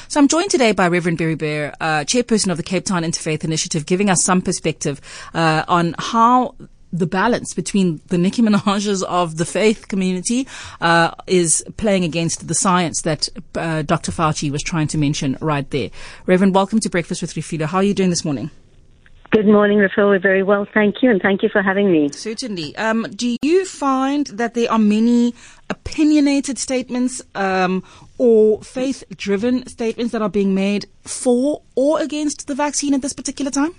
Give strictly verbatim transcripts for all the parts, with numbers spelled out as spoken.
So I'm joined today by Reverend Barry Bear, uh, chairperson of the Cape Town Interfaith Initiative, giving us some perspective uh, on how the balance between the Nicki Minaj's of the faith community uh, is playing against the science that uh, Doctor Fauci was trying to mention right there. Reverend, welcome to Breakfast with Refillo. How are you doing this morning? Good morning, Refillo. We're very well, thank you, and thank you for having me. Certainly. Um, do you find that there are many opinionated statements um, or faith-driven statements that are being made for or against the vaccine at this particular time?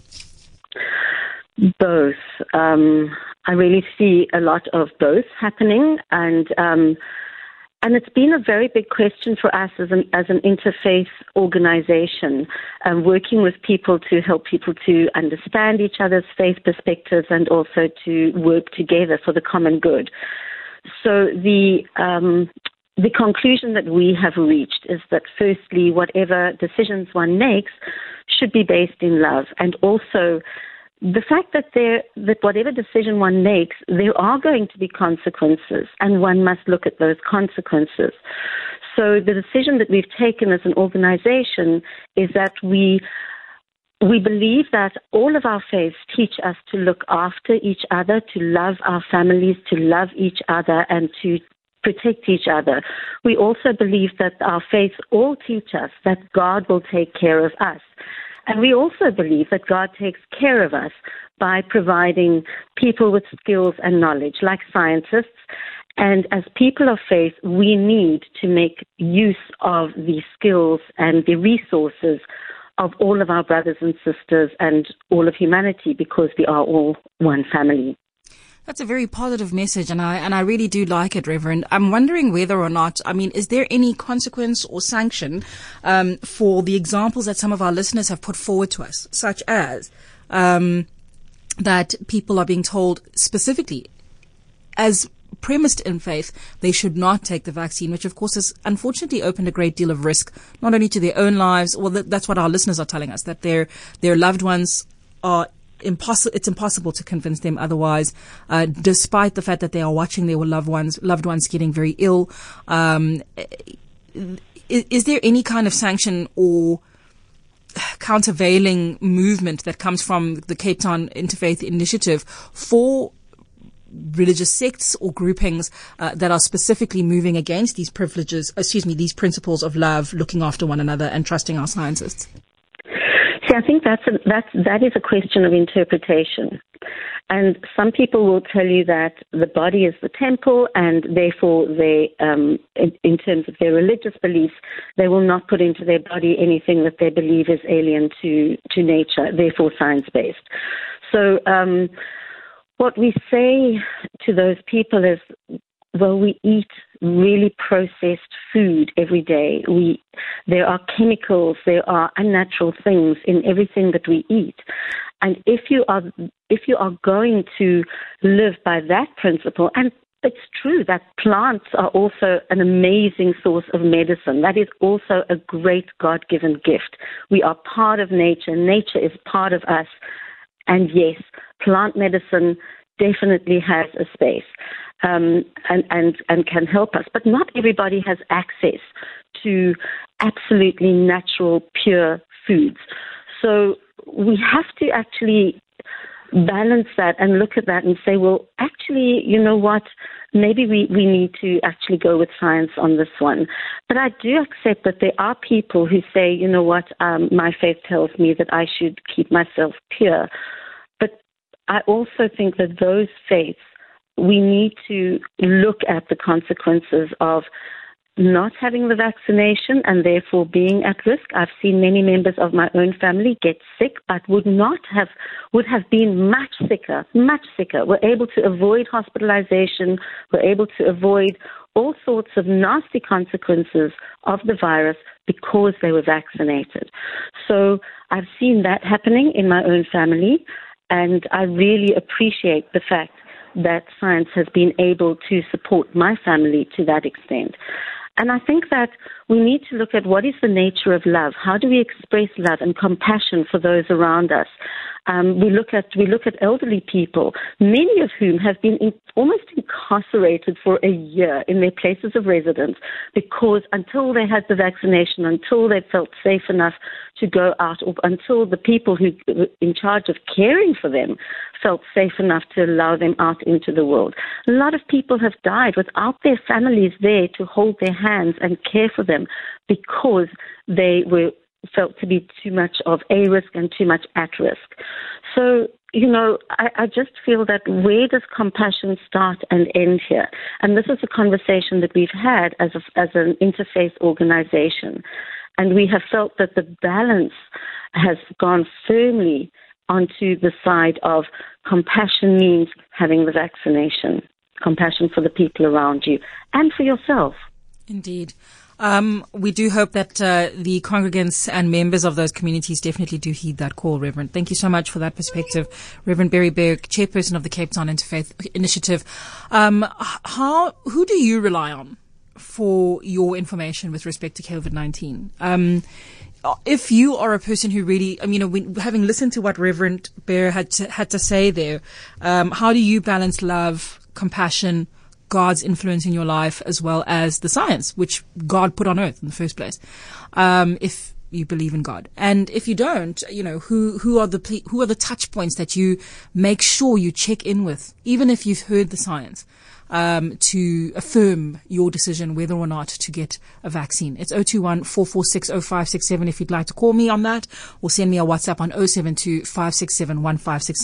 Both. Um, I really see a lot of both happening, and um, and it's been a very big question for us as an as an interfaith organization, um, working with people to help people to understand each other's faith perspectives and also to work together for the common good. So the um, the conclusion that we have reached is that firstly, whatever decisions one makes should be based in love, and also the fact that there, that whatever decision one makes, there are going to be consequences, and one must look at those consequences. So the decision that we've taken as an organization is that we we believe that all of our faiths teach us to look after each other, to love our families, to love each other, and to protect each other. We also believe that our faiths all teach us that God will take care of us. And we also believe that God takes care of us by providing people with skills and knowledge, like scientists. And as people of faith, we need to make use of the skills and the resources of all of our brothers and sisters and all of humanity, because we are all one family. That's a very positive message, and I and I really do like it, Reverend. I'm wondering whether or not, I mean, is there any consequence or sanction um, for the examples that some of our listeners have put forward to us, such as um, that people are being told specifically, as premised in faith, they should not take the vaccine, which of course has unfortunately opened a great deal of risk, not only to their own lives, well, that's what our listeners are telling us, that their their loved ones are Impossible. It's impossible to convince them otherwise, uh, despite the fact that they are watching their loved ones, loved ones getting very ill. Um, is, is there any kind of sanction or countervailing movement that comes from the Cape Town Interfaith Initiative for religious sects or groupings uh, that are specifically moving against these privileges, excuse me, these principles of love, looking after one another, and trusting our scientists? See, I think that's a, that's, that is a question of interpretation. And some people will tell you that the body is the temple, and therefore they, um, in, in terms of their religious beliefs, they will not put into their body anything that they believe is alien to, to nature, therefore science-based. So um, what we say to those people is, well, we eat really processed food every day. We, there are chemicals, there are unnatural things in everything that we eat. And if you are, if you are going to live by that principle, and it's true that plants are also an amazing source of medicine. That is also a great God-given gift. We are part of nature. Nature is part of us. And yes, plant medicine definitely has a space. Um, and, and, and can help us. But not everybody has access to absolutely natural, pure foods. So we have to actually balance that and look at that and say, well, actually, you know what, maybe we, we need to actually go with science on this one. But I do accept that there are people who say, you know what, um, my faith tells me that I should keep myself pure. But I also think that those faiths, we need to look at the consequences of not having the vaccination and therefore being at risk. I've seen many members of my own family get sick, but would not have, would have been much sicker, much sicker. Were able to avoid hospitalization, were able to avoid all sorts of nasty consequences of the virus because they were vaccinated. So I've seen that happening in my own family, and I really appreciate the fact that science has been able to support my family to that extent. And I think that we need to look at what is the nature of love. How do we express love and compassion for those around us? Um, we look at we look at elderly people, many of whom have been in, almost incarcerated for a year in their places of residence because until they had the vaccination, until they felt safe enough to go out, or until the people who were in charge of caring for them felt safe enough to allow them out into the world. A lot of people have died without their families there to hold their hands and care for them because they were felt to be too much of a risk and too much at risk. So, you know, I, I just feel that where does compassion start and end here? And this is a conversation that we've had as a, as an interfaith organization. And we have felt that the balance has gone firmly onto the side of compassion means having the vaccination, compassion for the people around you and for yourself. Indeed. Um, we do hope that uh, the congregants and members of those communities definitely do heed that call, Reverend. Thank you so much for that perspective. Reverend Barry Berg, Chairperson of the Cape Town Interfaith Initiative. Um, how, who do you rely on for your information with respect to COVID nineteen? Um, if you are a person who really, I mean, you know, when, having listened to what Reverend Bear had to, had to say there, um, how do you balance love, compassion, God's influence in your life, as well as the science, which God put on earth in the first place? Um, if you believe in God, and if you don't, you know, who, who are the, who are the touch points that you make sure you check in with, even if you've heard the science, um, to affirm your decision whether or not to get a vaccine. It's zero two one, four four six, zero five six seven if you'd like to call me on that, or send me a WhatsApp on zero seven two, five six seven, one five six seven.